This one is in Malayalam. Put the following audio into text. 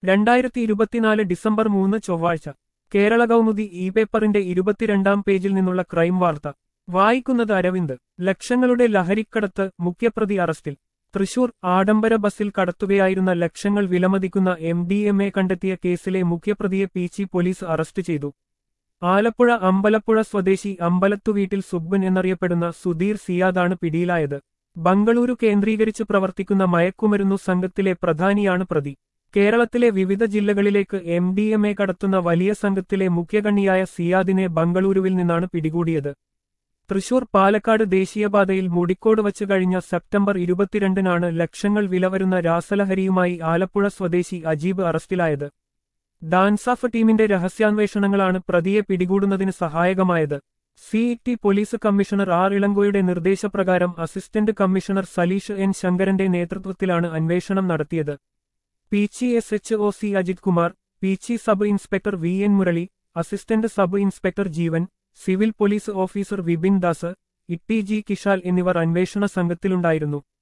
2024 ഡിസംബർ 3 ചൊവ്വാഴ്ച കേരള കൗമുദി ഇ പേപ്പറിന്റെ 22-ാം പേജിൽ നിന്നുള്ള ക്രൈം വാർത്ത വായിക്കുന്നത് അരവിന്ദ്. ലക്ഷങ്ങളുടെ ലഹരിക്കടത്ത്, മുഖ്യപ്രതി അറസ്റ്റിൽ. തൃശൂർ ആഡംബര ബസിൽ കടത്തുകയായിരുന്ന ലക്ഷങ്ങൾ വിലമതിക്കുന്ന MDMA കണ്ടെത്തിയ കേസിലെ മുഖ്യപ്രതിയെ പീച്ചി പോലീസ് അറസ്റ്റ് ചെയ്തു. ആലപ്പുഴ അമ്പലപ്പുഴ സ്വദേശി അമ്പലത്തുവീട്ടിൽ സുബ്ബൻ എന്നറിയപ്പെടുന്ന സുധീർ സിയാദാണ് പിടിയിലായത്. ബംഗളൂരു കേന്ദ്രീകരിച്ച് പ്രവർത്തിക്കുന്ന മയക്കുമരുന്നു സംഘത്തിലെ പ്രധാനിയാണ് പ്രതി. കേരളത്തിലെ വിവിധ ജില്ലകളിലേക്ക് MDMA കടത്തുന്ന വലിയ സംഘത്തിലെ മുഖ്യകണ്ണിയായ സിയാദിനെ ബംഗളൂരുവിൽ നിന്നാണ് പിടികൂടിയത്. തൃശൂർ പാലക്കാട് ദേശീയപാതയിൽ മുടിക്കോട് വച്ച് കഴിഞ്ഞ സെപ്റ്റംബർ 22-നാണ് ലക്ഷങ്ങൾ വില വരുന്ന രാസലഹരിയുമായി ആലപ്പുഴ സ്വദേശി അജീബ് അറസ്റ്റിലായത്. ഡാൻസാഫ് ടീമിന്റെ രഹസ്യാന്വേഷണങ്ങളാണ് പ്രതിയെ പിടികൂടുന്നതിന് സഹായകമായത്. CET police commissioner R. ഇളങ്കോയുടെ നിർദ്ദേശപ്രകാരം അസിസ്റ്റന്റ് കമ്മീഷണർ സലീഷ് N. ശങ്കരന്റെ നേതൃത്വത്തിലാണ് അന്വേഷണം നടത്തിയത്. Peechi SHOC Ajith Kumar, Peechi sub inspector VN Murali, assistant sub inspector Jeevan, civil police officer Vipin Das, Itty G Kishal എന്നിവർ അന്വേഷണ സംഘത്തിലുണ്ടായിരുന്നു.